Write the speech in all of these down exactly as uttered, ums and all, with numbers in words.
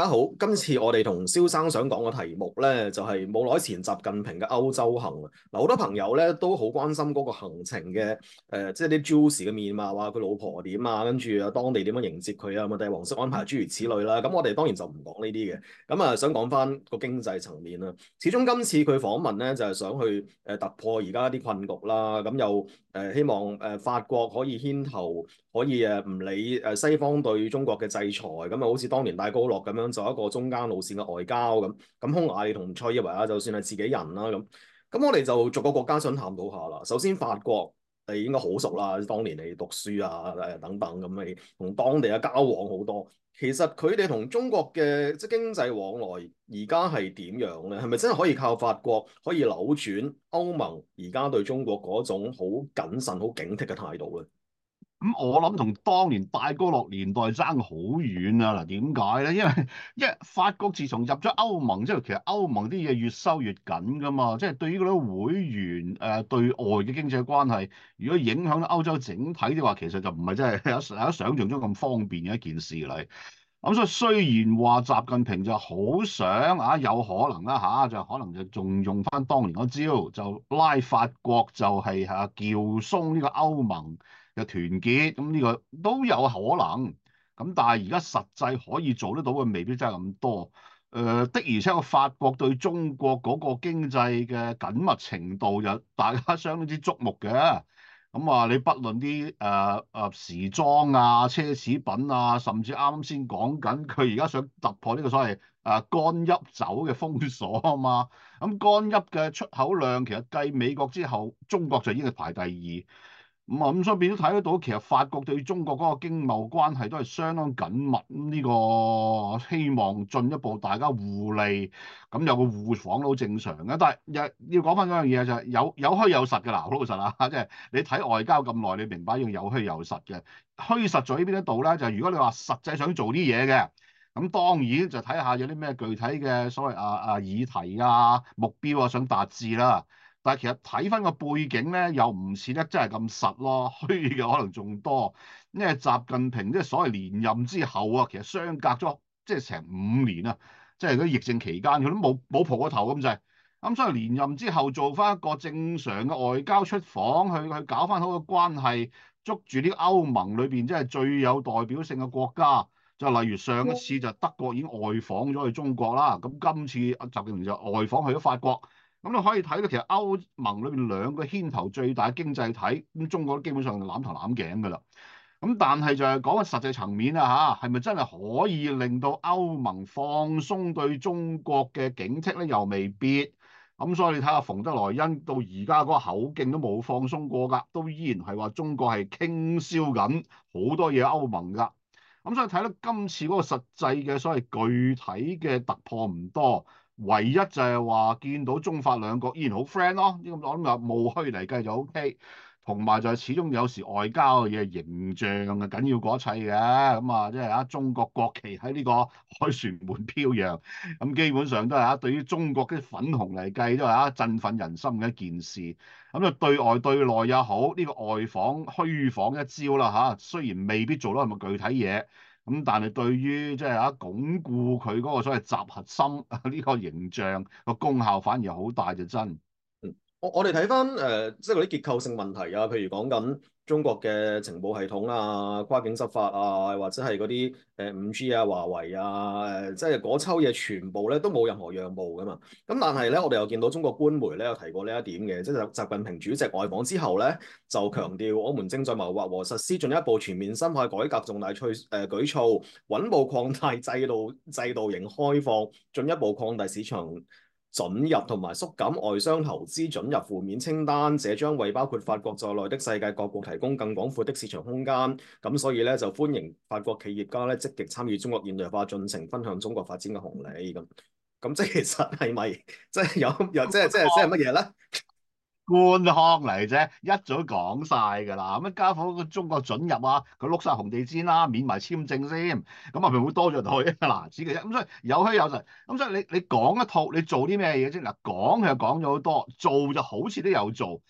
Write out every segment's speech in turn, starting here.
家好，今次我哋同蕭生想講嘅題目咧，就係冇耐前習近平嘅歐洲行啊。嗱，好多朋友咧都好關心嗰個行程嘅，誒、呃，即係啲 juicy 嘅面貌啊，佢老婆點啊，跟住啊當地點樣迎接佢啊，咪帝王式安排諸如此類啦。咁我哋當然就唔講呢啲嘅，咁啊想講翻個經濟層面啦。始終今次佢訪問咧就係想去誒突破而家啲困局啦，咁又誒希望誒法國可以牽頭。可以誒唔理誒西方對中國嘅制裁，咁啊好似當年戴高樂咁樣，就一個中間路線嘅外交咁。咁匈牙利同塞爾維亞就算係自己人啦咁。咁我哋就逐個國家想探討下啦。首先法國你應該好熟啦，當年你讀書啊誒等等咁，你同當地嘅交往好多。其實佢哋同中國嘅即係經濟往來而家係點樣咧？係咪真係可以靠法國可以扭轉歐盟而家對中國嗰種好謹慎、好警惕嘅態度咧？ 咁、嗯、我諗同當年戴高樂年代爭好遠啊！嗱，點解咧？因為因為法國自從入咗歐盟之後，其實歐盟啲嘢越收越緊噶嘛，即係對於嗰啲會員誒、呃、對外嘅經濟關係，如果影響到歐洲整體嘅話，其實就唔係真係有有想象中咁方便嘅一件事嚟。咁所以雖然話習近平就好想啊，有可能啦嚇、啊，就可能就仲用翻當年嗰招，就拉法國就係嚇撬鬆呢個歐盟嘅團結，咁呢個都有可能。咁但係而家實際可以做得到嘅未必真係咁多。誒、呃、的而且確法國對中國嗰個經濟嘅緊密程度就大家相當之矚目嘅。咁啊，你不論啲誒誒時裝啊、奢侈品啊，甚至啱啱先講緊佢而家想突破呢個所謂誒乾邑酒嘅封鎖啊嘛。咁乾邑嘅出口量其實繼美國之後，中國就已經係排第二。咁啊，咁所以變咗睇得到，其實法國對中國嗰個經貿關係都係相當緊密。呢個希望進一步大家互利，咁有個互訪都好正常嘅。但係又要講翻嗰樣嘢就係有有虛有實嘅啦，好老實啊，即係你睇外交咁耐，你明白一樣有虛有實嘅。虛實在呢邊一度咧，就係如果你話實際想做啲嘢嘅，咁當然就睇下有啲咩具體嘅所謂啊啊議題啊目標啊想達至啦。但係其實睇翻個背景咧，又唔似得真係咁實咯，虛嘅可能仲多。因為習近平即係所謂連任之後啊，其實相隔咗即係成五年啊，即係嗰啲疫症期間佢都冇冇蒲過頭咁滯。咁所以連任之後做翻一個正常嘅外交出訪，去去搞翻好個關係，捉住啲歐盟裏邊即係最有代表性嘅國家。就例如上一次就德國已經外訪咗去中國啦，咁今次習近平就外訪去咗法國。咁你可以睇到，其實歐盟裏邊兩個牽頭最大經濟體，咁中國都基本上攬頭攬頸㗎啦。咁但係就係講緊實際層面啊嚇，係咪真係可以令到歐盟放鬆對中國嘅警惕咧？又未必。咁所以你睇下馮德萊恩到而家嗰個口徑都冇放鬆過㗎，都依然係話中國係傾銷緊好多嘢歐盟㗎。咁所以睇到今次嗰個實際嘅所謂具體嘅突破唔多。唯一就係話見到中法兩國依然好 friend 咯，呢咁我諗又務虛嚟計就 O K。同埋就係始終有時外交嘅嘢形象係緊要過一切嘅，咁啊即係啊中國國旗喺呢個凱旋門飄揚，咁基本上都係啊對於中國嘅粉紅嚟計都係啊振奮人心嘅一件事。咁就對外對內也好，呢個外訪虛訪一招啦嚇，雖然未必做到係咪具體嘢。咁但係對於即係啊鞏固佢嗰個所謂集核心呢個形象個功效反而好大就真。 我我哋睇翻誒，即係嗰啲結構性問題啊，譬如講緊中國嘅情報系統啊、跨境執法啊，或者係嗰啲誒五 G 啊、華為啊，誒即係嗰抽嘢全部咧都冇任何讓步噶嘛。咁但係咧，我哋又見到中國官媒咧有提過呢一點嘅，即係習近平主席外訪之後咧，就強調我們正在謀劃和實施進一步全面深化改革重大措誒、呃、舉措，穩步擴大制度制度型開放，進一步擴大市場准入同埋縮減外商投資准入負面清單，這將為包括法國在內的世界各國提供更廣闊的市場空間。咁所以咧就歡迎法國企業家咧積極參與中國現代化進程，分享中國發展嘅紅利。咁咁即係其實係咪即係有有即係即係即係乜嘢咧？ 官腔嚟啫，一早講晒㗎啦。咁啊，加上個中國准入啊，佢碌晒紅地氈啦，免埋簽證先，咁啊咪會多咗台嗱子嘅啫。咁所以有虛有實，咁所以你你講一套，你做啲咩嘢啫？嗱，講佢又講咗好多，做就好似都有做，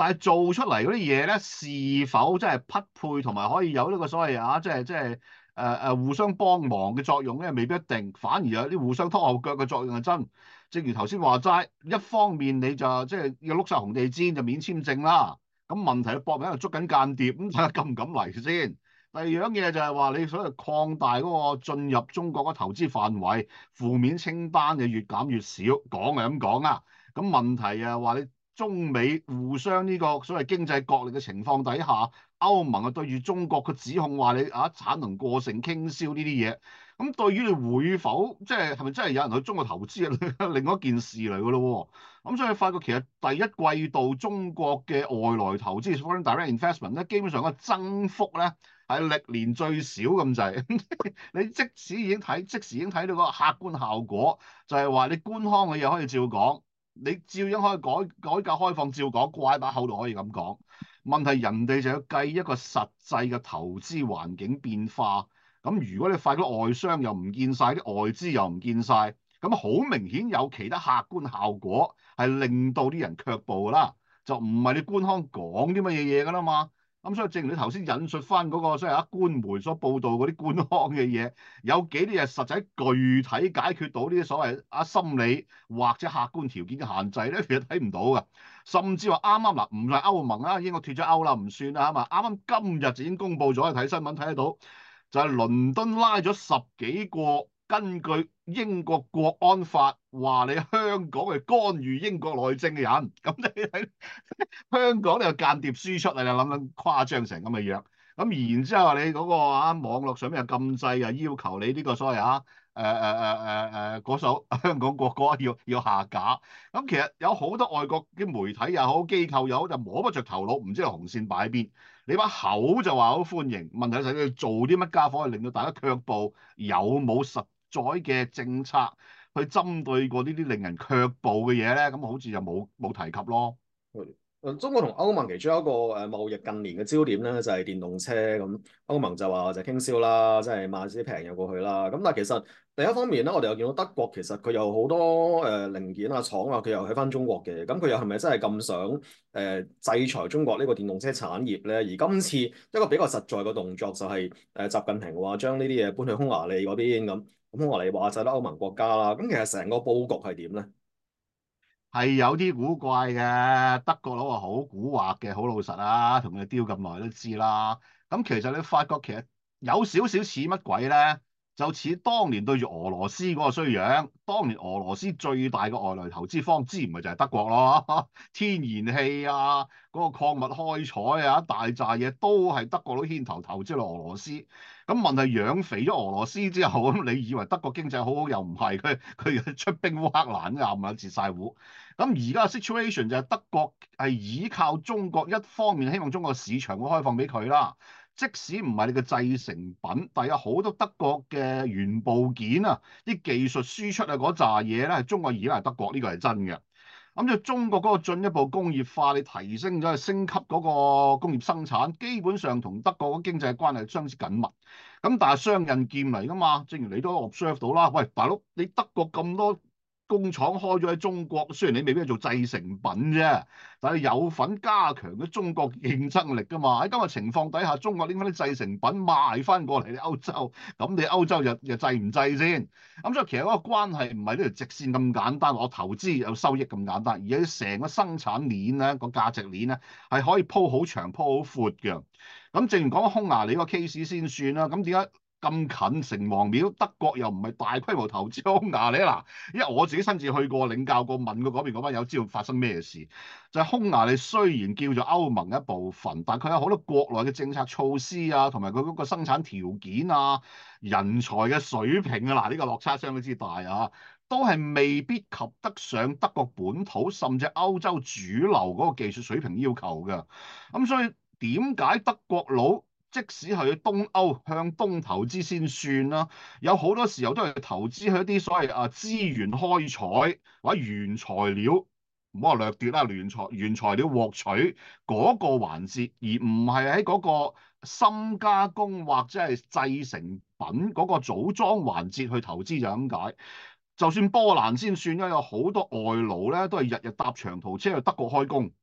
但係做出嚟嗰啲嘢咧，是否真係匹配同埋可以有呢個所謂啊，即係即係誒誒互相幫忙嘅作用咧，未必一定，反而有啲互相拖後腳嘅作用係真。正如頭先話齋，一方面你就即係要碌晒紅地氈就免簽證啦，咁問題搏命喺度捉緊間諜，咁睇下敢唔敢嚟先。第二樣嘢就係話你所謂擴大嗰個進入中國嘅投資範圍，負面清單就越減越少，講係咁講啊。咁問題啊話你中美互相呢個所謂經濟角力嘅情況底下，歐盟啊對住中國嘅指控話你啊產能過剩傾銷呢啲嘢，咁對於你會否即係係咪真係有人去中國投資啊？另外一件事嚟㗎咯喎。咁所以發覺其實第一季度中國嘅外來投資 （foreign direct investment） 咧，基本上個增幅咧係歷年最少咁滯。你即使已經睇，即時已經睇到個客觀效果，就係話你官腔嘅嘢可以照講。你照樣可以改改革開放照講，掛喺把口度可以咁講。問題人哋就要計一個實際嘅投資環境變化。咁如果你發覺外商又唔見晒，啲外資又唔見晒，咁好明顯有其他客觀效果係令到啲人卻步㗎啦。就唔係你官腔講啲乜嘢嘢㗎啦嘛。咁所以正如你頭先引述翻嗰個所謂啊官媒所報道嗰啲官腔嘅嘢，有幾啲嘢實際具體解決到呢啲所謂啊心理或者客觀條件嘅限制咧，其實睇唔到㗎。甚至話啱啱嗱，唔係歐盟啦，英國脫咗歐啦，唔算啦嘛。啱啱今日就已經公佈咗，睇新聞睇得到，就係倫敦拉咗十幾個根據英國國安法話你香港係干預英國內政嘅人。咁你睇香港呢個間諜輸出啊，你諗諗誇張成咁嘅樣。咁然之後你嗰個啊網絡上面又禁制啊，要求你呢個所謂啊誒誒誒誒誒嗰首香港國歌要要下架。咁其實有好多外國啲媒體又好機構又好，就摸不着頭腦，唔知道紅線擺喺邊。你把口就話好歡迎，問題就係你做啲乜家伙，令到大家卻步，有冇實在嘅政策去針對過呢啲令人卻步嘅嘢咧？咁好似就冇冇提及咯。 誒，中國同歐盟其中一個誒貿易近年嘅焦點咧，就係電動車咁。歐盟就話就傾銷啦，即係買啲平嘢過去啦。咁但係其實另一方面咧，我哋又見到德國其實佢有好多誒零件啊廠啊，佢又喺翻中國嘅。咁佢又係咪真係咁想誒制裁中國呢個電動車產業咧？而今次一個比較實在嘅動作就係誒習近平話將呢啲嘢搬去匈牙利嗰邊咁。咁匈牙利話就係歐盟國家啦。咁其實成個佈局係點咧？ 係有啲古怪嘅，德國佬啊好蠱惑嘅，好老實啊，同佢哋丟咁耐都知啦。咁其實你發覺其實有少少似乜鬼咧？就似當年對住俄羅斯嗰個衰樣。當年俄羅斯最大嘅外來投資方，之唔係就係德國咯？天然氣啊，嗰個礦物開採啊，一大扎嘢都係德國佬牽頭投資落俄羅斯。咁問題養肥咗俄羅斯之後，咁你以為德國經濟好好又唔係？佢佢出兵烏克蘭啱啊，截晒糊。咁而家嘅 situation 就係德國係依靠中國，一方面希望中國市場會開放俾佢啦。即使唔係你嘅製成品，但有好多德國嘅原部件啊，啲技術輸出啊嗰扎嘢咧，係中國依賴德國，呢個係真嘅。咁就中國嗰個進一步工業化，你提升咗去升級嗰個工業生產，基本上同德國嘅經濟關係相之緊密。咁但係雙刃劍嚟㗎嘛，正如你都 observe 到啦。喂，大佬，你德國咁多工廠開咗喺中國，雖然你未必係做製成品啫，但係有份加強咗中國競爭力㗎嘛。喺今日情況底下，中國拎翻啲製成品賣翻過嚟你歐洲，咁你歐洲又又制唔制先？咁所以其實嗰個關係唔係呢條直線咁簡單，我投資有收益咁簡單，而係成個生產鏈咧，個價值鏈咧係可以鋪好長、鋪好闊嘅。咁正如講匈牙利個 case 先算啦，咁點解咁近城隍廟，德國又唔係大規模投資匈牙利嗱？因為我自己親自去過領教過，問過嗰邊嗰班友知道發生咩事。就係匈牙利雖然叫做歐盟一部分，但佢有好多國內嘅政策措施啊，同埋佢嗰個生產條件啊、人才嘅水平啊，嗱、這、呢個落差相當之大啊，都係未必及得上德國本土甚至歐洲主流嗰個技術水平要求嘅。咁所以點解德國佬即使係去東歐向東投資先算啦，有好多時候都係投資去一啲所謂啊資源開採或者原材料，唔好話掠奪啦，原材原材料獲取嗰個環節，而唔係喺嗰個深加工或者係製成品嗰個組裝環節去投資，就咁解。就算波蘭先算啦，有好多外勞咧都係日日搭長途車去德國開工。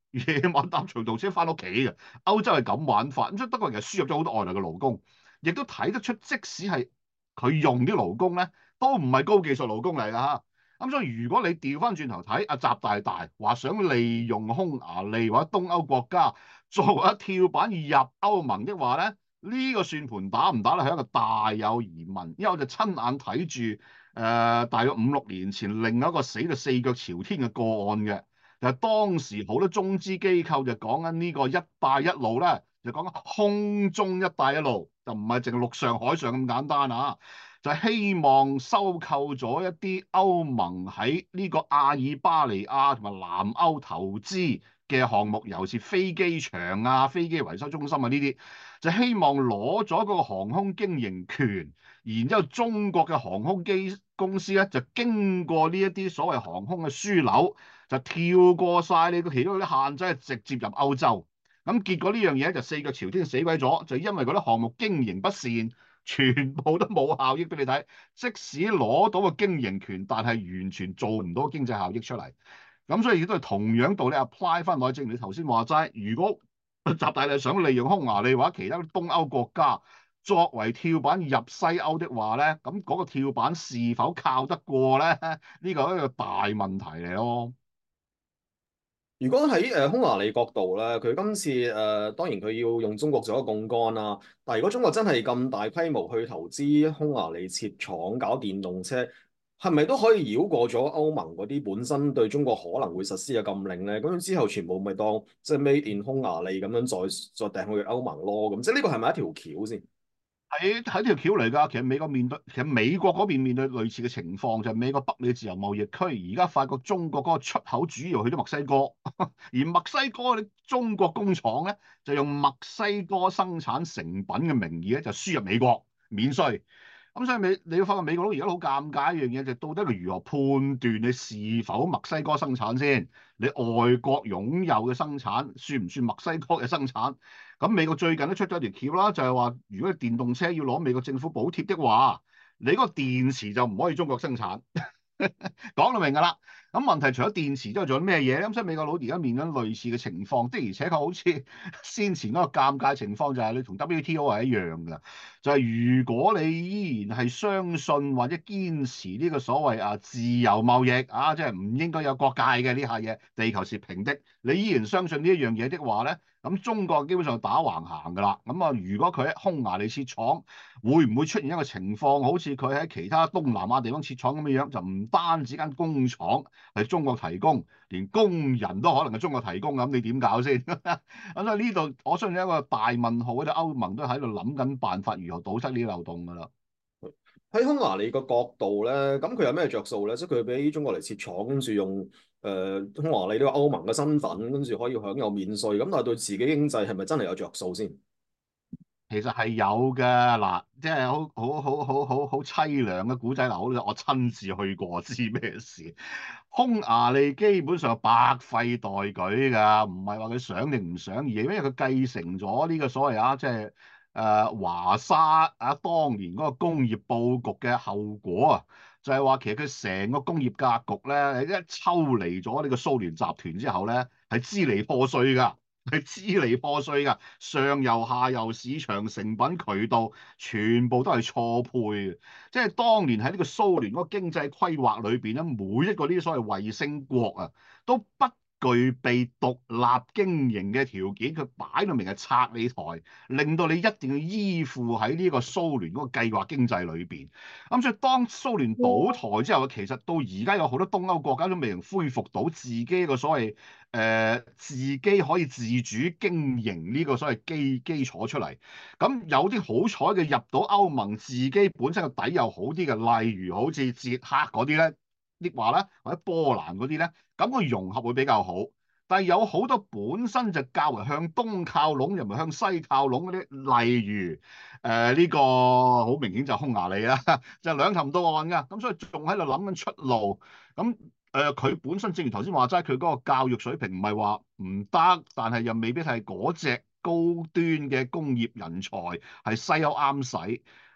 夜晚搭長途車翻屋企嘅。歐洲係咁玩法，咁所以德國人其實輸入咗好多外來嘅勞工，亦都睇得出，即使係佢用啲勞工咧，都唔係高技術勞工嚟㗎嚇。咁所以如果你調翻轉頭睇，阿習大大話想利用匈牙利或者東歐國家作為一跳板入歐盟的話咧，呢、這個算盤打唔打咧係一個大有疑問，因為我就親眼睇住誒大約五六年前另一個死到四腳朝天嘅個案嘅。就係當時好多中資機構就講緊呢個一帶一路咧，就講緊空中一帶一路，就唔係淨係陸上海上咁簡單啊！就係希望收購咗一啲歐盟喺呢個阿爾巴尼亞同埋南歐投資嘅項目，尤其是飛機場啊、飛機維修中心啊呢啲，就希望攞咗嗰個航空經營權，然之後中國嘅航空機公司咧就經過呢一啲所謂航空嘅樞紐，就跳過晒你個其中嗰啲限制，直接入歐洲。咁結果呢樣嘢就四腳朝天死鬼咗，就因為嗰啲項目經營不善，全部都冇效益俾你睇。即使攞到個經營權，但係完全做唔到經濟效益出嚟。咁所以亦都係同樣道理 apply 翻落去。正如你頭先話齋，如果習大大想利用匈牙利或者其他東歐國家作為跳板入西歐的話咧，咁嗰個跳板是否靠得過咧？呢個係一個大問題嚟咯。 如果喺誒、呃、匈牙利角度咧，佢今次誒、呃、當然佢要用中國做一個槓桿啦。但係如果中國真係咁大規模去投資匈牙利設廠搞電動車，係咪都可以繞過咗歐盟嗰啲本身對中國可能會實施嘅禁令咧？咁之後全部咪當即係 made in 匈牙利咁樣再再掟去歐盟咯？咁即係呢個係咪一條橋先？ 喺喺條橋嚟㗎，其實美國面對，其實美國嗰邊面對類似嘅情況，就係美國北美自由貿易區，而家發覺中國嗰個出口主要去咗墨西哥，而墨西哥嘅中國工廠咧就用墨西哥生產成品嘅名義咧就輸入美國免稅。咁所以美你要發覺美國佬而家好尷尬一樣嘢，就到底佢如何判斷你是否墨西哥生產先？你外國擁有嘅生產算唔算墨西哥嘅生產？咁美國最近都出咗條橋啦，就係話如果電動車要攞美國政府補貼的話，你嗰個電池就唔可以中國生產。講到明㗎啦。咁問題除咗電池之外，仲有咩嘢咧？咁所以美國佬而家面臨類似嘅情況，的而且確好似先前嗰個尷尬情況，就係你同 W T O 係一樣㗎。就係如果你依然係相信或者堅持呢個所謂啊自由貿易啊，即係唔應該有國界嘅呢下嘢，地球是平的，你依然相信呢一樣嘢的話咧，咁中國基本上打橫行㗎啦。咁啊，如果佢喺匈牙利設廠，會唔會出現一個情況，好似佢喺其他東南亞地方設廠咁嘅樣，就唔單止間工廠係中國提供，連工人都可能係中國提供，咁你點搞先？咁所以呢度我相信一個大問號，喺度歐盟都喺度諗緊辦法如何堵塞呢啲漏洞㗎啦。 喺匈牙利個角度咧，咁佢有咩着數咧？即係佢俾中國嚟設廠，跟住用誒、呃、匈牙利呢個歐盟嘅身份，跟住可以享有免稅。咁但係對自己經濟係咪真係有着數先？ 其實係有嘅。嗱，即係好好好好好好凄涼嘅古仔嗱，好我親自去過，知咩事？匈牙利基本上百廢待舉㗎，唔係話佢想定唔想，而係因為佢繼承咗呢個所謂啊，即係誒華沙啊當年嗰個工業佈局嘅後果啊，就係話其實佢成個工業格局咧，一抽離咗呢個蘇聯集團之後咧，係支離破碎㗎。係支離破碎㗎，上游下游市場成品渠道全部都係錯配嘅。即係當年喺呢個蘇聯嗰個經濟規劃裏邊咧，每一個呢啲所謂衛星國啊，都不具備獨立經營嘅條件，佢擺到明係拆你台，令到你一定要依附喺呢個蘇聯嗰個計劃經濟裏邊。咁所以當蘇聯倒台之後，其實到而家有好多東歐國家都未能恢復到自己個所謂誒、呃、自己可以自主經營呢個所謂基基礎出嚟。咁有啲好彩嘅入到歐盟，自己本身個底又好啲嘅，例如好似捷克嗰啲咧，啲話咧，或者波蘭嗰啲咧，咁個融合會比較好。但係有好多本身就較為向東靠攏，又唔係向西靠攏嗰啲，例如誒呢、呃這個好明顯就係匈牙利啦，就兩頭唔到岸㗎。咁所以仲喺度諗緊出路。咁誒佢本身正如頭先話齋，佢嗰個教育水平唔係話唔得，但係又未必係嗰隻高端嘅工業人才係西歐啱使。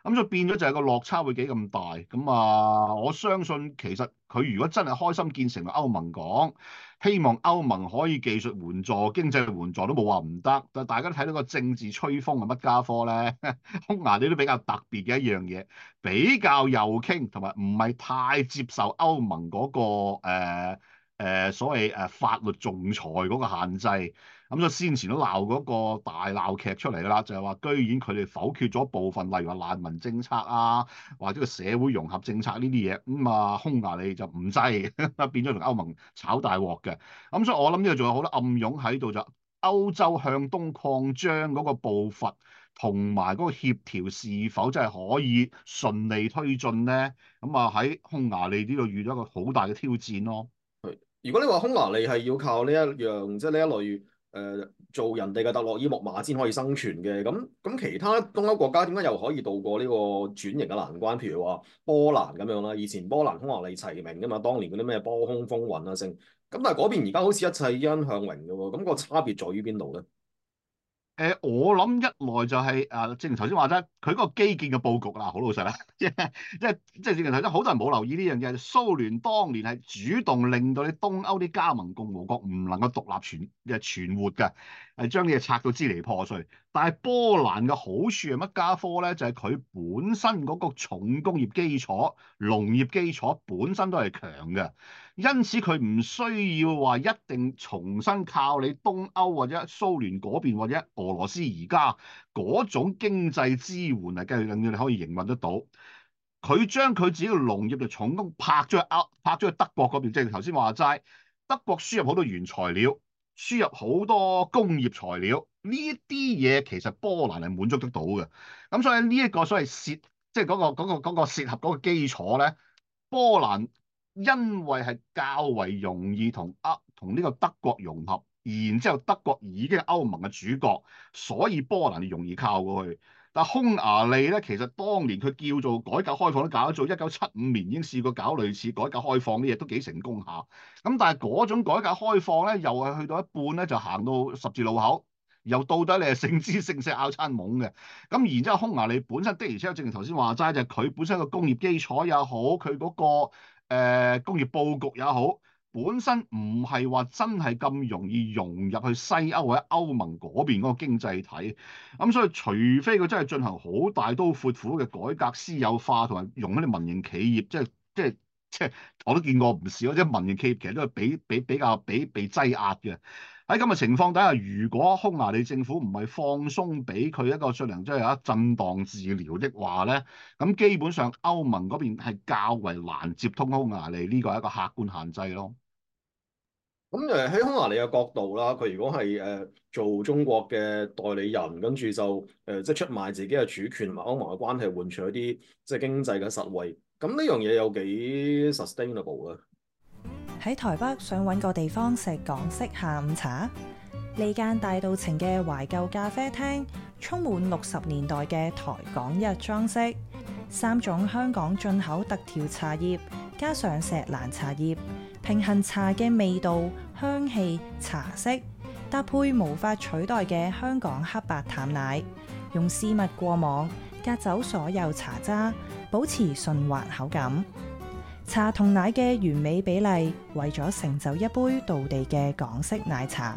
咁所以變咗就係個落差會幾咁大。咁啊，我相信其實佢如果真係開心見誠同歐盟講，希望歐盟可以技術援助、經濟援助都冇話唔得。但大家都睇到個政治吹風係乜家科咧？匈牙利都比較特別嘅一樣嘢，比較右傾同埋唔係太接受歐盟嗰、個誒、呃呃、所謂誒法律仲裁嗰個限制。咁就先前都鬧嗰個大鬧劇出嚟㗎啦，就係話居然佢哋否決咗部分，例如話難民政策啊，或者個社會融合政策呢啲嘢，咁啊匈牙利就唔制，變咗同歐盟炒大鑊嘅。咁所以我諗呢度仲有好多暗湧喺度，就歐洲向東擴張嗰個步伐同埋嗰個協調是否真係可以順利推進咧？咁啊喺匈牙利呢度遇到一個好大嘅挑戰咯。 係如果你話匈牙利係要靠呢一樣，即係呢一類誒、呃、做人哋嘅特洛伊木馬先可以生存嘅，咁咁其他東歐國家點解又可以渡過呢個轉型嘅難關？譬如話波蘭咁樣啦，以前波蘭匈牙利齊名噶嘛，當年嗰啲咩波匈風雲啊，剩咁，但係嗰邊而家好似一切欣向榮嘅喎，咁、個差別在於邊度咧？ 誒、呃，我諗一來就係、是、誒、呃，正如頭先話齋，佢嗰個基建嘅佈局啦，好老實啦，即係即係即係正如頭先，好多人冇留意呢樣嘢。蘇聯當年係主動令到你東歐啲加盟共和國唔能夠獨立存誒存活嘅，係將啲嘢拆到支離破碎。但係波蘭嘅好處係乜家科咧？就係、是、佢本身嗰個重工業基礎、農業基礎本身都係強嘅。因此佢唔需要話一定重新靠你東歐或者蘇聯嗰邊或者俄羅斯而家嗰種經濟支援嚟，繼續令到你可以營運得到。佢將佢自己嘅農業嘅重工拍咗去歐，拍咗去德國嗰邊，即係頭先話齋，德國輸入好多原材料，輸入好多工業材料，呢啲嘢其實波蘭係滿足得到嘅。咁所以呢一個所謂涉，即係嗰個嗰個嗰個涉合嗰個基礎咧，波蘭。因為係較為容易同歐同呢個德國融合，然之後德國已經係歐盟嘅主角，所以波蘭容易靠過去。但匈牙利咧，其實當年佢叫做改革開放都搞得做，一九七五年已經試過搞類似改革開放啲嘢，都幾成功下。咁但係嗰種改革開放咧，又係去到一半咧，就行到十字路口，又到底你係聖枝聖石拗餐懵嘅。咁然之後，匈牙利本身的而且確正如頭先話齋，就係佢本身個工業基礎也好，佢嗰個。誒、呃、工業佈局也好，本身唔係話真係咁容易融入去西歐或者歐盟嗰邊嗰個經濟體，咁、嗯、所以除非佢真係進行好大刀闊斧嘅改革私有化，同埋用嗰啲民營企業，即係即係即係我都見過唔少，即係民營企業其實都係比比比較比被擠壓嘅。喺咁嘅情況底下，如果匈牙利政府唔係放鬆俾佢一個進行即係有一震盪治療的話咧，咁基本上歐盟嗰邊係較為難接通匈牙利，呢個係一個客觀限制咯。 咁誒喺匈牙利嘅角度啦，佢如果係誒、呃、做中國嘅代理人，跟住就誒、呃、即係出賣自己嘅主權同埋歐盟嘅關係，換取一啲即係經濟嘅實惠，咁呢樣嘢有幾 sustainable 啊？ 喺台北想揾個地方食港式下午茶，呢間大道情嘅懷舊咖啡廳，充滿六十年代嘅台港日裝飾，三種香港進口特調茶葉，加上石蘭茶葉，平衡茶嘅味道、香氣、茶色，搭配無法取代嘅香港黑白淡奶，用絲襪過網，隔走所有茶渣，保持順滑口感。茶同奶嘅完美比例，為咗成就一杯道地嘅港式奶茶。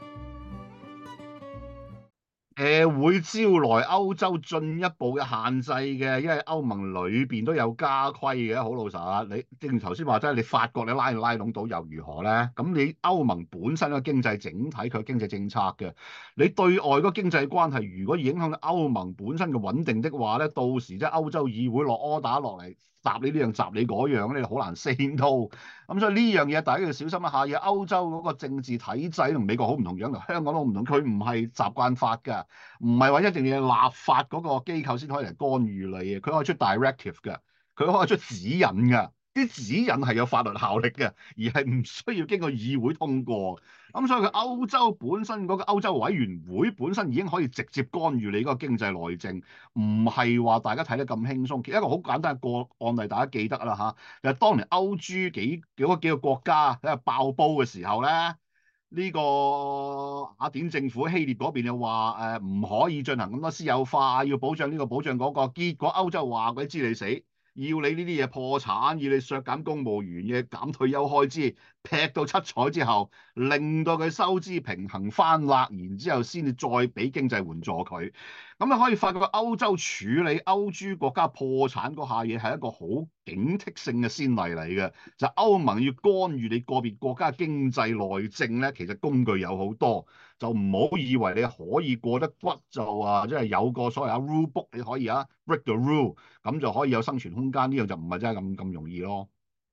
誒、呃、會招來歐洲進一步嘅限制嘅，因為歐盟裏邊都有家規嘅。好老實，你正如頭先話齋，你法國你拉拉攏到又如何咧？咁你歐盟本身嘅經濟整體佢經濟政策嘅，你對外嗰經濟關係如果影響到歐盟本身嘅穩定的話咧，到時即係歐洲議會落 order 落嚟，答你呢樣答你嗰樣咧，好難 say no。咁所以呢樣嘢大家要小心一下。而歐洲嗰個政治體制同美國好唔同樣，同香港都唔同。佢唔係習慣法㗎，唔係話一定要立法嗰個機構先可以嚟干預你嘅。佢可以出 directive 㗎，佢可以出指引㗎。啲指引係有法律效力嘅，而係唔需要經過議會通過。咁所以佢歐洲本身嗰個歐洲委員會本身已經可以直接干預你嗰個經濟內政，唔係話大家睇得咁輕鬆。一個好簡單嘅個案例，大家記得啦嚇，就係當年歐豬幾幾嗰幾個國家喺度爆煲嘅時候咧， 呢個雅典政府希臘嗰邊又話誒唔可以進行咁多私有化，要保障呢個保障嗰個。結果歐洲話鬼知你死，要你呢啲嘢破產，要你削減公務員嘅減退休開支，劈到七彩之後，令到佢收支平衡翻啦，然之後先至再俾經濟援助佢。咁你可以發覺歐洲處理歐豬國家破產嗰下嘢係一個好警惕性嘅先例嚟嘅，就歐盟要干預你個別國家經濟內政咧，其實工具有好多，就唔好以為你可以過得骨就話，即係有個所謂啊 rule book 你可以啊 break the rule，咁就可以有生存空間，呢樣就唔係真係咁咁容易咯。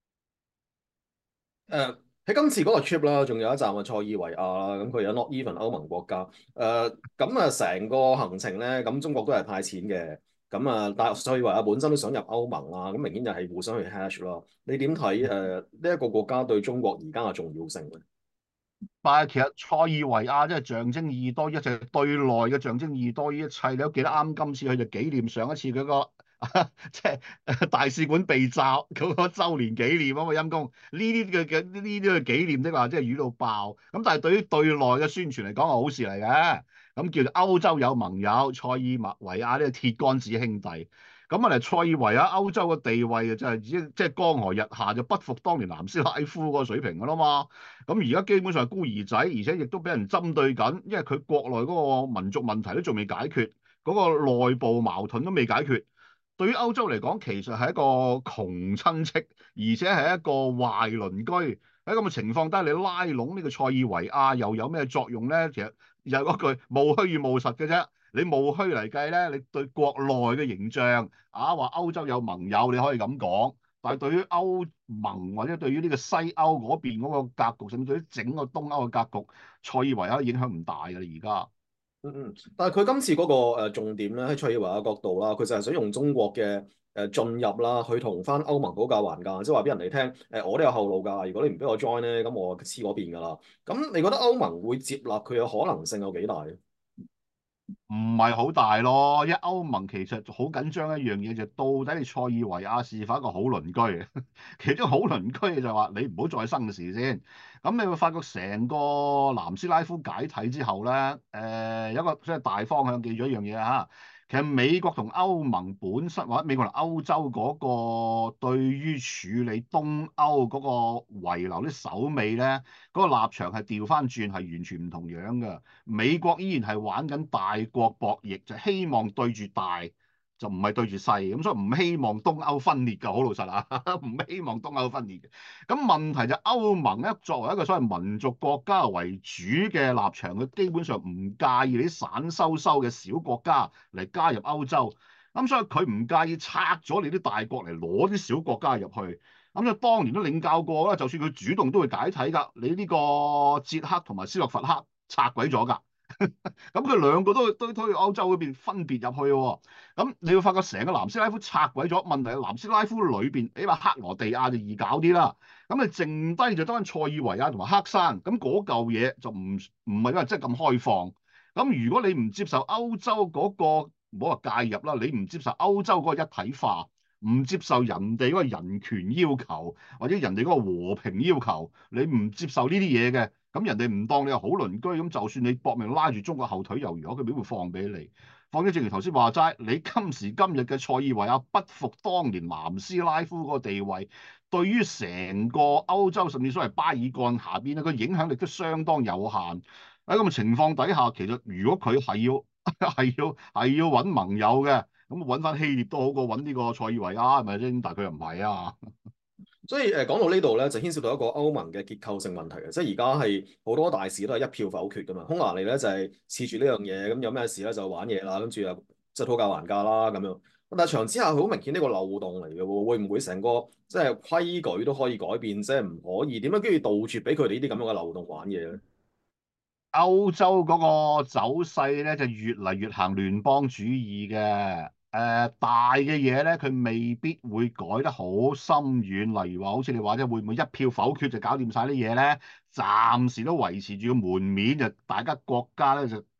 誒喺今次嗰個 trip 啦，仲有一站係塞爾維亞啦，咁佢有 not even 歐盟國家，誒咁啊成個行程咧，咁中國都係派錢嘅，咁啊但係塞爾維亞本身都想入歐盟啦，咁明顯就係互相去 hash 咯。你點睇誒呢一個國家對中國而家嘅重要性咧？ 但係其實塞爾維亞即係象徵意義多於一切，對內嘅象徵意義多於一切。你都記得啱今次佢就紀念上一次佢個即係大使館被襲嗰個週年紀念啊嘛，陰公呢啲嘅嘅呢啲嘅紀念的話，即係瘀到爆。咁但係對於對內嘅宣傳嚟講係好事嚟嘅。咁叫做歐洲有盟友，塞爾維亞呢個鐵桿子兄弟。咁啊嚟塞爾維亞歐洲嘅地位啊，就係即即係江河日下，就不復當年南斯拉夫嗰個水平噶啦嘛。咁而家基本上係孤兒仔，而且亦都俾人針對緊，因為佢國內嗰個民族問題都仲未解決，嗰個內部矛盾都未解決。對於歐洲嚟講，其實係一個窮親戚，而且係一個壞鄰居。喺咁嘅情況底下，你拉攏呢個塞爾維亞又有咩作用咧？其實又係嗰句務虛與務實嘅啫。你務虛嚟計咧，你對國內嘅形象啊，話歐洲有盟友，你可以咁講。但係對於歐盟或者對於呢個西歐嗰邊嗰個格局，甚至對於整個東歐嘅格局，塞爾維亞影響唔大嘅啦。而家嗯嗯，但係佢今次嗰個誒重點咧喺塞爾維亞角度啦，佢就係想用中國嘅誒進入啦，去同翻歐盟討價還價，即係話俾人哋聽誒，我都有後路㗎。如果你唔俾我 join 咧，咁我黐嗰邊㗎啦。咁你覺得歐盟會接納佢嘅可能性有幾大咧？ 唔係好大咯，因為歐盟其實好緊張一樣嘢，就到底你塞爾維亞是否一個好鄰居？其中好鄰居就話你唔好再生事先。咁你會發覺成個南斯拉夫解體之後咧，誒、呃、有一個即係大方向記住一樣嘢嚇。其實美國同歐盟本身或者美國同歐洲嗰個對於處理東歐嗰個遺留啲手尾咧，嗰、嗰個立場係調翻轉，係完全唔同樣嘅。美國依然係玩緊大國博弈，就希望對住大，就唔係對住細，咁所以唔希望東歐分裂㗎，好老實啊，唔希望東歐分裂嘅。咁問題就歐盟咧，作為一個所謂民族國家為主嘅立場，佢基本上唔介意你啲散修修嘅小國家嚟加入歐洲，咁所以佢唔介意拆咗你啲大國嚟攞啲小國家入去。咁就當年都領教過啦，就算佢主動都會解體㗎，你呢個捷克同埋斯洛伐克拆鬼咗㗎。咁佢兩個都都都去歐洲嗰邊分別入去喎。咁你會發覺成個南斯拉夫拆鬼咗，問題係南斯拉夫裏邊，起碼克羅地亞就易搞啲啦。咁你剩低就得翻塞爾維亞同埋黑山，咁嗰嚿嘢就唔唔係話真係咁開放。咁如果你唔接受歐洲嗰個，唔好話介入啦，你唔接受歐洲嗰個一體化，唔接受人哋嗰個人權要求或者人哋嗰個和平要求，你唔接受呢啲嘢嘅。咁人哋唔當你係好鄰居，咁就算你搏命拉住中國後腿又如何？佢點會放俾你？況且正如頭先話齋，你今時今日嘅塞爾維亞不復當年南斯拉夫嗰個地位，對於成個歐洲甚至所謂巴爾幹下邊咧，個影響力都相當有限。喺咁嘅情況底下，其實如果佢係要係要係要揾盟友嘅，咁揾翻希臘都好過揾呢個塞爾維亞係咪先？但係佢又唔係啊。 所以誒講到呢度咧，就牽涉到一個歐盟嘅結構性問題嘅，即係而家係好多大事都係一票否決噶嘛。匈牙利咧就係恃住呢樣嘢，咁有咩事咧就玩嘢啦，跟住又即係討價還價啦咁樣。但係長此下，佢好明顯呢個漏洞嚟嘅喎，會唔會成個即係規矩都可以改變，即係唔可以點樣跟住杜絕俾佢哋呢啲咁樣嘅漏洞玩嘢咧？ 歐洲嗰個走勢咧就越嚟越行聯邦主義嘅，誒、呃、大嘅嘢咧佢未必會改得好深遠，例如話好似你話啫，會唔會一票否決就搞掂晒啲嘢咧？暫時都維持住個門面，就大家國家咧就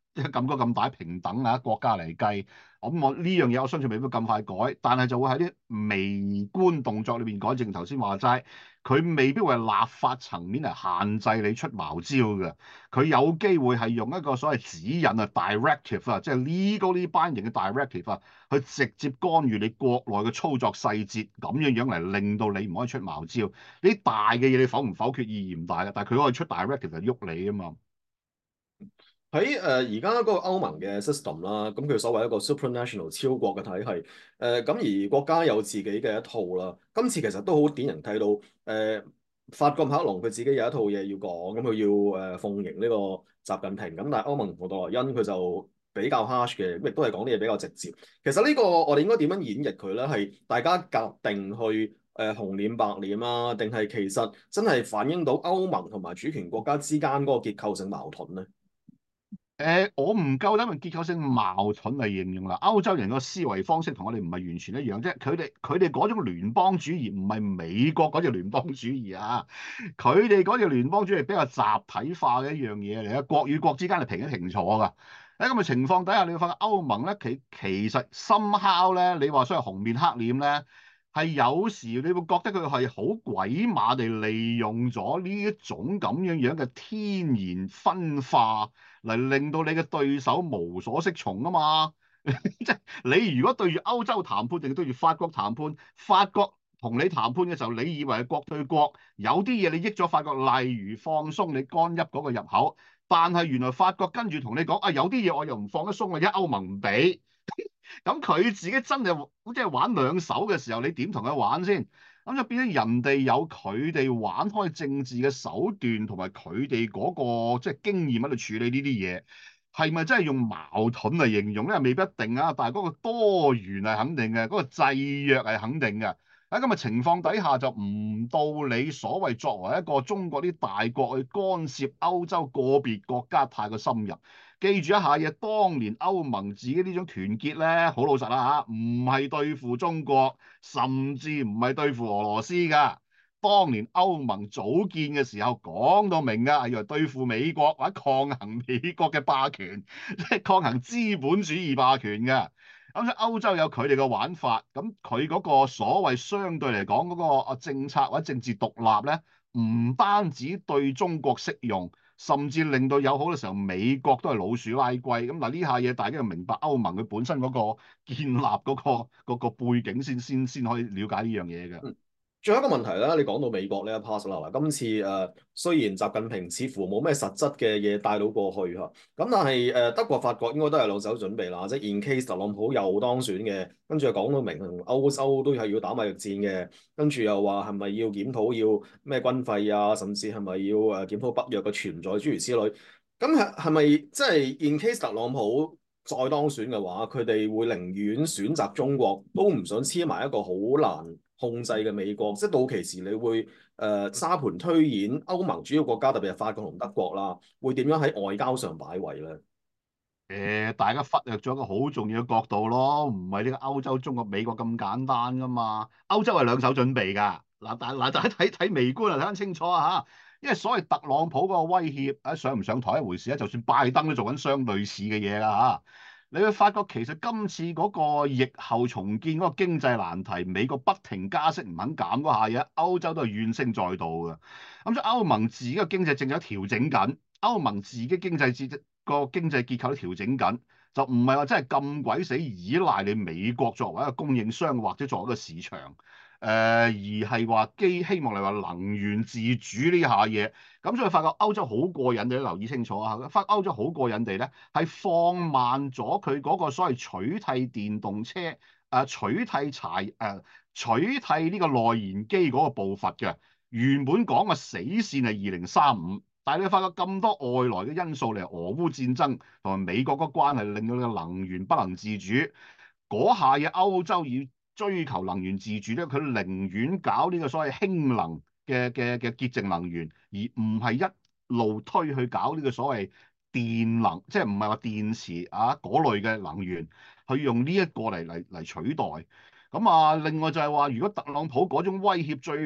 即係咁多咁大平等啊國家嚟計，咁我呢樣嘢我相信未必咁快改，但係就會喺啲微觀動作裏邊改。正頭先話齋，佢未必會係立法層面嚟限制你出茅招嘅，佢有機會係用一個所謂指引啊 directive 啊，即係 legally binding 嘅 directive 啊，去直接干預你國內嘅操作細節，咁樣樣嚟令到你唔可以出茅招。呢啲大嘅嘢你否唔否決意義唔大嘅，但係佢可以出 directive 嚟喐你啊嘛。 喺誒而家嗰個歐盟嘅 system 啦，咁佢所謂一個 supranational 超國嘅體系，誒、咁而國家有自己嘅一套啦。今次其實都好典型睇到，誒、法國馬克龍佢自己有一套嘢要講，咁佢要誒、呃奉迎呢個習近平，咁但係歐盟馮德萊恩佢就比較 harsh 嘅，亦都係講啲嘢比較直接。其實呢個我哋應該點樣演繹佢咧？係大家夾定去誒、呃、紅臉白臉啊，定係其實真係反映到歐盟同埋主權國家之間嗰個結構性矛盾咧？ 誒、呃，我唔夠膽用結構性矛盾嚟形容啦。歐洲人個思維方式同我哋唔係完全一樣啫。佢哋佢哋嗰種聯邦主義唔係美國嗰隻聯邦主義啊。佢哋嗰隻聯邦主義比較集體化嘅一樣嘢嚟啊。國與國之間係平起平坐㗎。喺咁嘅情況底下，你會發覺歐盟咧，其其實 somehow 咧，你話所謂紅面黑臉咧，係有時你會覺得佢係好鬼馬地利用咗呢一種咁樣樣嘅天然分化。嚟令到你嘅對手無所適從啊嘛！即係你如果對住歐洲談判定對住法國談判，法國同你談判嘅時候，你以為係國對國，有啲嘢你益咗法國，例如放鬆你干邑嗰個入口，但係原來法國跟住同你講啊，有啲嘢我又唔放得鬆啊，一歐盟唔俾。咁佢自己真係即係玩兩手嘅時候，你點同佢玩先？咁就變咗人哋有佢哋玩開政治嘅手段，同埋佢哋嗰個即係經驗喺度處理呢啲嘢，係咪真係用矛盾嚟形容咧？未必一定啊，但係嗰個多元係肯定嘅，嗰個制約係肯定嘅。喺咁嘅情況底下，就唔到你所謂作為一個中國啲大國去干涉歐洲個別國家太過深入。記住一下嘢，當年歐盟自己呢種團結咧，好老實啦嚇，唔係對付中國，甚至唔係對付俄羅斯㗎。當年歐盟組建嘅時候講到明㗎，係要對付美國或者抗衡美國嘅霸權，即係抗衡資本主義霸權㗎。咁所以歐洲有佢哋嘅玩法，咁佢嗰個所謂相對嚟講嗰個啊政策或者政治獨立咧，唔單止對中國適用。甚至令到有好多時候美國都係老鼠拉龜咁。嗱，呢下嘢大家要明白歐盟佢本身嗰個建立嗰、嗰個嗰個背景先先先可以了解呢樣嘢嘅。 嗯最後一個問題啦，你講到美國呢一 part 啦，嗱，今次誒、呃、雖然習近平似乎冇咩實質嘅嘢帶到過去嚇，咁但係誒、呃、德國、法國應該都係兩手準備啦，即係 in case 特朗普又當選嘅，跟住又講到明歐洲都係要打貿易戰嘅，跟住又話係咪要檢討要咩軍費啊，甚至係咪要誒檢討北約嘅存在諸如此類，咁係係咪即係 in case 特朗普再當選嘅話，佢哋會寧願選擇中國，都唔想黐埋一個好難控制嘅美國，即係到期時你會誒、呃、沙盤推演歐盟主要國家，特別係法國同德國啦，會點樣喺外交上擺位咧？ 誒，大家忽略咗一個好重要嘅角度咯，唔係呢個歐洲、中國、美國咁簡單噶嘛。歐洲係兩手準備㗎。嗱，但嗱大家睇睇微觀啊，睇得清楚啊嚇。因為所謂特朗普嗰個威脅，啊上唔上台一回事啊，就算拜登都做緊相類似嘅嘢啦嚇。你會發覺其實今次嗰個疫後重建嗰個經濟難題，美國不停加息唔肯減嗰下嘢，歐洲都係怨聲載道嘅。咁所以歐盟自己嘅經濟正在調整緊，歐盟自己經濟節個經濟結構都調整緊，就唔係話真係咁鬼死依賴你美國作為一個供應商或者作為一個市場，誒、呃、而係話基希望你話能源自主呢下嘢。咁所以發覺歐洲好過癮，你都留意清楚啊！發覺歐洲好過癮地咧，係放慢咗佢嗰個所謂取替電動車、誒、呃、取替柴、誒、呃、取替呢個內燃機嗰個步伐嘅。原本講嘅死線係二零三五，但係你發覺咁多外來嘅因素嚟，俄烏戰爭同埋美國嗰關係，令到你嘅能源不能自主。嗰下嘢歐洲要追求能源自主咧，佢寧願搞呢個所謂氫能嘅嘅嘅潔淨能源，而唔係一路推去搞呢個所謂電能，即係唔係話電池啊嗰類嘅能源，去用呢一個嚟嚟嚟取代。咁啊，另外就係話，如果特朗普嗰種威脅最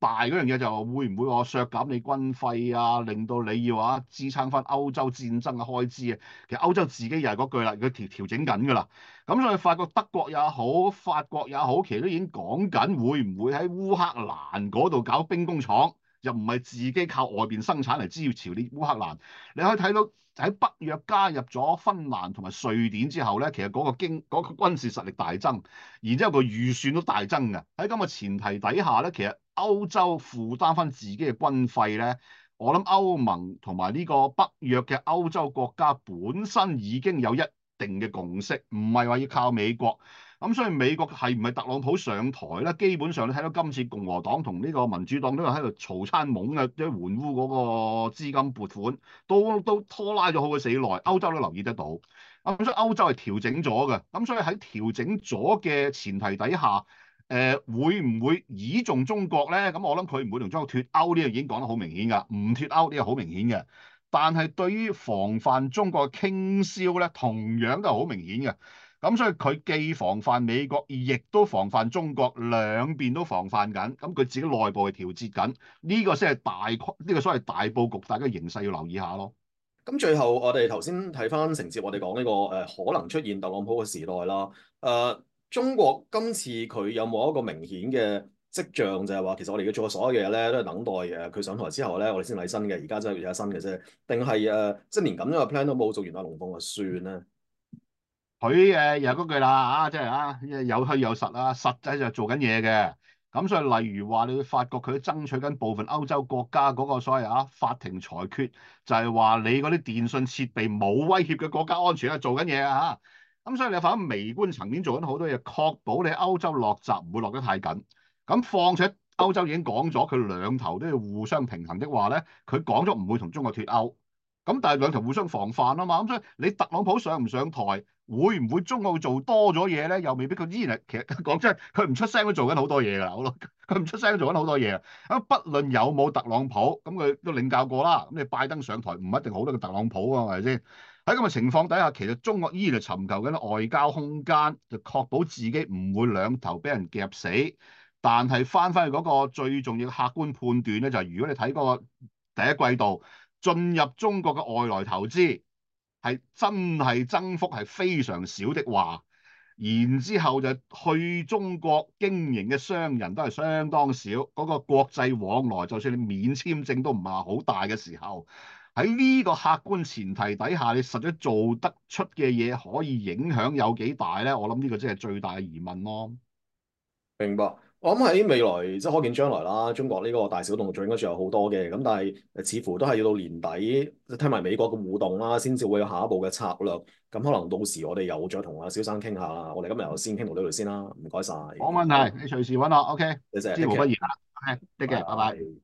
大嗰樣嘢就係會唔會話削減你軍費啊，令到你要啊支撐翻歐洲戰爭嘅開支啊？其實歐洲自己又係嗰句啦，佢調調整緊㗎啦。咁所以發覺德國也好，法國也好，其實都已經講緊會唔會喺烏克蘭嗰度搞兵工廠，又唔係自己靠外邊生產嚟支持你烏克蘭。你可以睇到喺北約加入咗芬蘭同埋瑞典之後咧，其實嗰個經嗰、嗰個軍事實力大增，然之後個預算都大增嘅。喺咁嘅前提底下咧，其實歐洲負擔翻自己嘅軍費咧，我諗歐盟同埋呢個北約嘅歐洲國家本身已經有一定嘅共識，唔係話要靠美國。咁所以美國係唔係特朗普上台咧？基本上你睇到今次共和黨同呢個民主黨都係喺度嘈餐懵嘅，即係援烏嗰個資金撥款都都拖拉咗好鬼死耐，歐洲都留意得到。咁所以歐洲係調整咗嘅。咁所以喺調整咗嘅前提底下，誒、呃、會唔會倚重中國咧？咁我諗佢唔會同中國脫歐呢樣已經講得好明顯㗎，唔脫歐呢個好明顯嘅。但係對於防範中國嘅傾銷咧，同樣都係好明顯嘅。咁所以佢既防範美國，亦都防範中國，兩邊都防範緊。咁佢自己內部去調節緊，呢、這個先係大呢、這個所謂大佈局，大家形勢要留意下咯。 咁最後我哋頭先睇翻承接我哋講呢個誒、呃、可能出現特朗普嘅時代啦。誒、呃，中國今次佢有冇一個明顯嘅跡象，就係話其實我哋要做嘅所有嘅嘢咧，都係等待誒佢上台之後咧，我哋先嚟新嘅。而家真係有新嘅啫，定係誒即係連咁樣嘅 plan 都冇，做完阿龍鳳就算咧？ 佢誒又係嗰句啦，啊，即係啊，有虛有實啊，實際就做緊嘢嘅。咁所以例如話，你會發覺佢都爭取緊部分歐洲國家嗰個所謂啊法庭裁決，就係話你嗰啲電信設備冇威脅嘅國家安全啊，做緊嘢啊嚇。咁所以你發覺微觀層面做緊好多嘢，確保你歐洲落閘唔會落得太緊。咁況且歐洲已經講咗，佢兩頭都要互相平衡的話咧，佢講咗唔會同中國脫歐。咁但係兩頭互相防範啊嘛，咁所以你特朗普上唔上台，會唔會中國做多咗嘢咧？又未必，佢依然係其實講真，佢唔出聲都做緊好多嘢㗎啦，好咯，佢唔出聲都做緊好多嘢。咁不論有冇特朗普，咁佢都領教過啦。咁你拜登上台唔一定好多個特朗普啊，係咪先？喺咁嘅情況底下，其實中國依然係尋求緊外交空間，就確保自己唔會兩頭俾人夾死。但係翻返去嗰個最重要嘅客觀判斷咧，就係如果你睇嗰個第一季度進入中國嘅外來投資係真係增幅係非常少的話，然之後就去中國經營嘅商人都係相當少，嗰個國際往來就算你免簽證都唔係好大嘅時候，喺呢個客觀前提底下，你實際做得出嘅嘢可以影響有幾大咧？我諗呢個真係最大嘅疑問咯。 明白。我諗喺未來即係可見將來啦，中國呢個大小動作應該仲有好多嘅。咁但係誒似乎都係要到年底聽埋美國嘅互動啦，先至會有下一步嘅策略。咁可能到時我哋又再同阿蕭生傾下啦。我哋今日又先傾到呢度先啦，唔該晒。 冇問題，你隨時揾我，OK， 謝謝， 知無不言啦，OK，得嘅，拜拜。